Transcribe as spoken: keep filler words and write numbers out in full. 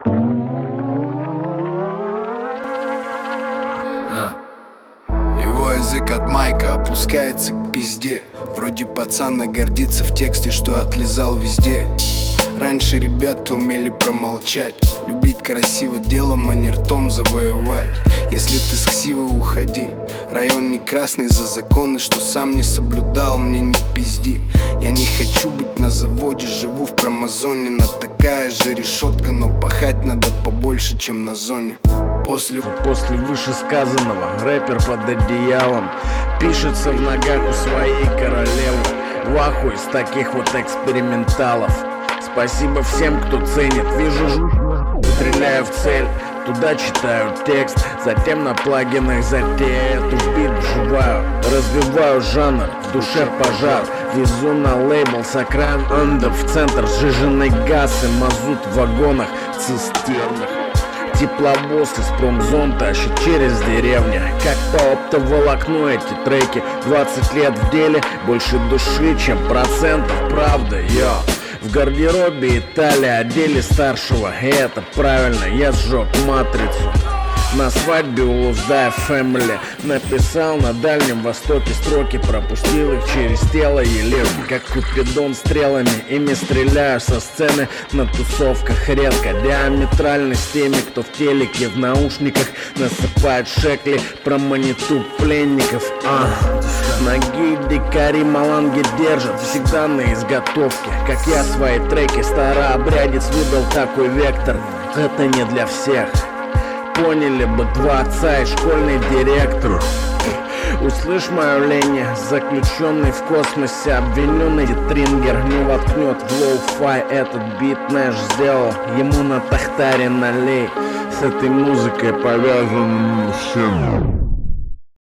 Его язык от майка опускается к пизде. Вроде пацана гордится в тексте, что отлизал везде. Раньше ребята умели промолчать, любить красиво делом, а не ртом завоевать. Если ты с ксивы уходи, район не красный за законы, что сам не соблюдал, мне не пизди. Я не хочу быть на заводе, живу в промозоне. На такая же решетка, но пахать надо побольше, чем на зоне. После, После вышесказанного рэпер под одеялом пишется в ногах у своей королевы. В ахуе с таких вот эксперименталов. Спасибо всем, кто ценит. Вижу, стреляю в цель, туда читаю текст, затем на плагинах затею эту бит вживаю. Развиваю жанр, в душе пожар. Везу на лейбл с окраин андер в центр сжиженный газ и мазут в вагонах цистернах. Тепловоз из промзон тащит через деревню. Как по оптоволокну эти треки. Двадцать лет в деле, больше души, чем процентов. Правда, йо. В гардеробе Италия одели старшего. И это правильно, я сжег матрицу. На свадьбе у Лузда Фэмили написал на Дальнем Востоке строки, пропустил их через тело еле. Как Купидон стрелами, ими стреляю со сцены на тусовках редко. Диаметрально с теми, кто в телеке, в наушниках насыпает шекли про маниту пленников. А, ноги дикари маланги держат всегда на изготовке. Как я свои треки, старообрядец выдал такой вектор. Это не для всех. Поняли бы два отца и школьный директор. Услышь мое ление, заключенный в космосе, обвиненный Трингер не воткнет в лоу-фай. Этот бит Нэш сделал, ему на тахтаре налей. С этой музыкой повязан всем.